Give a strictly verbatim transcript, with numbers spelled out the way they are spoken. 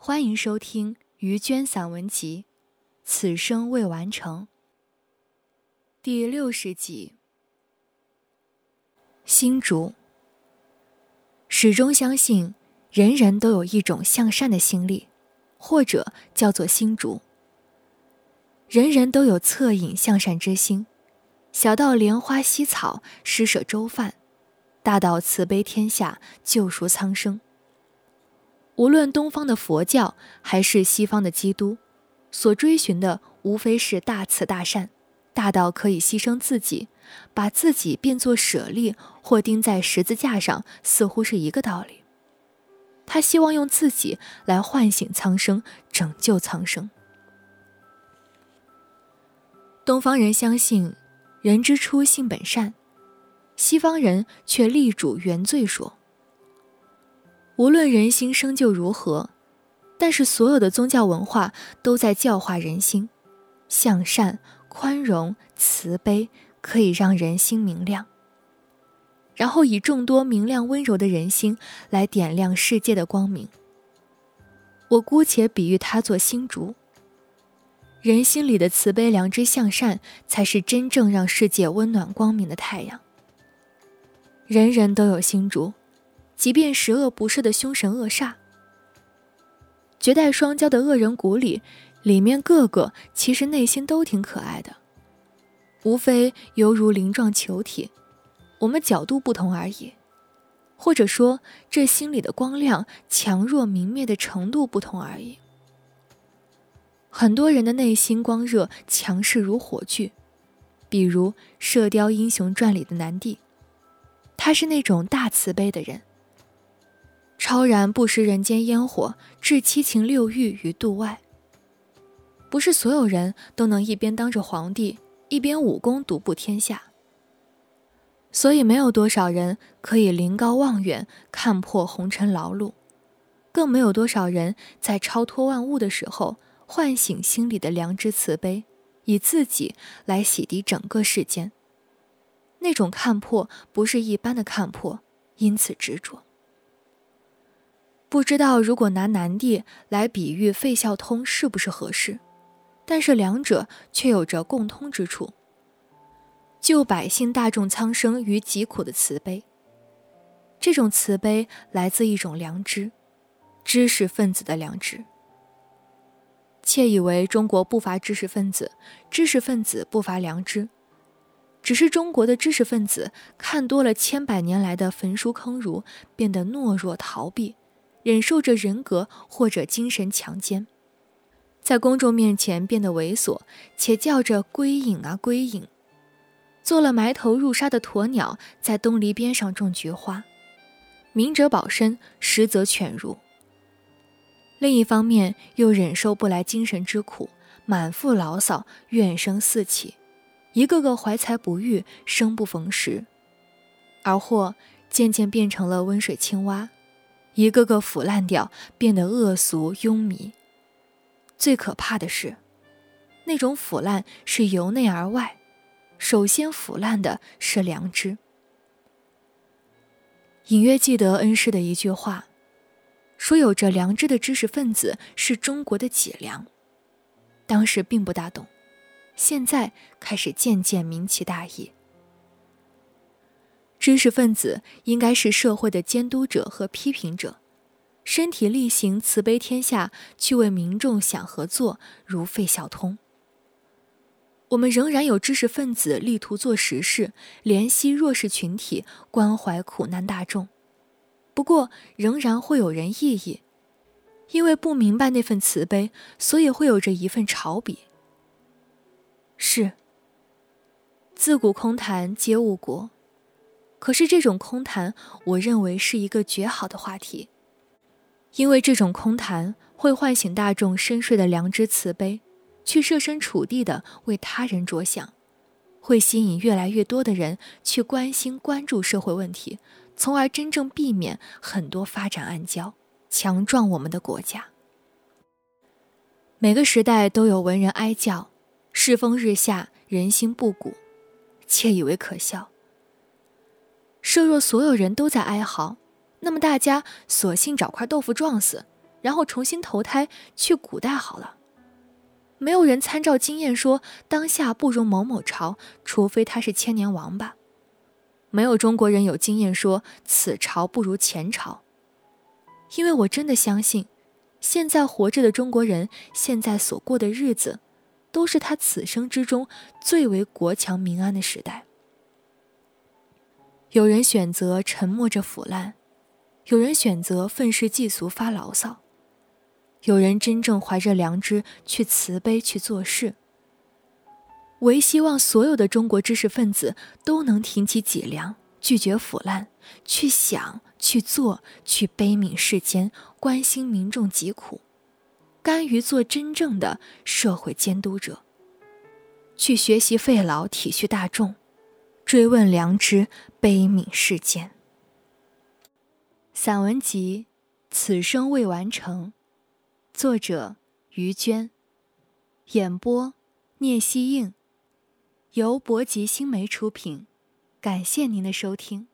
欢迎收听于娟散文集《此生未完成》第六十集。新竹。始终相信人人都有一种向善的心理，或者叫做心竹。人人都有恻隐向善之心，小到莲花溪草施舍粥饭，大到慈悲天下救赎苍生。无论东方的佛教还是西方的基督，所追寻的无非是大慈大善，大到可以牺牲自己，把自己变作舍利或钉在十字架上，似乎是一个道理。他希望用自己来唤醒苍生，拯救苍生。东方人相信人之初性本善，西方人却力主原罪说。无论人心生就如何，但是所有的宗教文化都在教化人心，向善、宽容、慈悲可以让人心明亮，然后以众多明亮温柔的人心来点亮世界的光明。我姑且比喻它做心烛，人心里的慈悲、良知、向善，才是真正让世界温暖光明的太阳。人人都有心烛，即便十恶不赦的凶神恶煞，绝代双骄的恶人谷里，里面个个其实内心都挺可爱的，无非犹如鳞状球体，我们角度不同而已，或者说这心里的光亮强弱明灭的程度不同而已。很多人的内心光热强势如火炬，比如《射雕英雄传》里的南帝，他是那种大慈悲的人，超然不食人间烟火，置七情六欲于度外。不是所有人都能一边当着皇帝，一边武功独步天下，所以没有多少人可以临高望远，看破红尘劳碌，更没有多少人在超脱万物的时候唤醒心里的良知慈悲，以自己来洗涤整个世间。那种看破不是一般的看破，因此执着。不知道如果拿南帝来比喻费孝通是不是合适，但是两者却有着共通之处，救百姓大众苍生于疾苦的慈悲。这种慈悲来自一种良知，知识分子的良知。窃以为中国不乏知识分子，知识分子不乏良知，只是中国的知识分子看多了千百年来的焚书坑儒，变得懦弱逃避，忍受着人格或者精神强奸，在公众面前变得猥琐，且叫着归隐啊归隐，做了埋头入沙的鸵鸟，在东篱边上种菊花，明哲保身，实则犬儒。另一方面又忍受不来精神之苦，满腹牢骚，怨声四起，一个个怀才不遇，生不逢时，而或渐渐变成了温水青蛙，一个个腐烂掉，变得恶俗庸靡。最可怕的是，那种腐烂是由内而外，首先腐烂的是良知。隐约记得恩师的一句话，说有着良知的知识分子是中国的脊梁。当时并不大懂，现在开始渐渐明其大义。知识分子应该是社会的监督者和批评者，身体力行慈悲天下，去为民众想合作，如费孝通。我们仍然有知识分子力图做实事，怜惜弱势群体，关怀苦难大众，不过仍然会有人异议，因为不明白那份慈悲，所以会有着一份嘲鄙。是，自古空谈皆误国，可是这种空谈，我认为是一个绝好的话题，因为这种空谈会唤醒大众深邃的良知慈悲，去设身处地地为他人着想，会吸引越来越多的人去关心关注社会问题，从而真正避免很多发展暗礁，强壮我们的国家。每个时代都有文人哀叫，世风日下，人心不古，窃以为可笑。设若所有人都在哀嚎，那么大家索性找块豆腐撞死， 然后重新投胎去古代好了。没有人参照经验说当下不如某某朝，除非他是千年王吧。没有中国人有经验说此朝不如前朝。因为我真的相信，现在活着的中国人现在所过的日子，都是他此生之中最为国强民安的时代。有人选择沉默着腐烂，有人选择愤世嫉俗发牢骚，有人真正怀着良知去慈悲去做事。唯希望所有的中国知识分子都能挺起脊梁，拒绝腐烂，去想去做，去悲悯世间，关心民众疾苦，甘于做真正的社会监督者，去学习费劳，体恤大众，追问良知，悲悯世间。散文集《此生未完成》，作者于娟，演播聂希映，由博吉新媒出品，感谢您的收听。